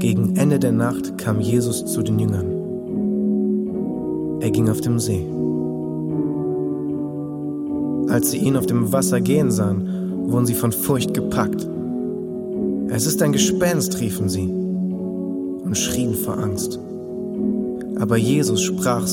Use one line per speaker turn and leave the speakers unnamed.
Gegen Ende der Nacht kam Jesus zu den Jüngern. Er ging auf dem See. Als sie ihn auf dem Wasser gehen sahen, wurden sie von Furcht gepackt. »Es ist ein Gespenst«, riefen sie und schrien vor Angst. Aber Jesus sprach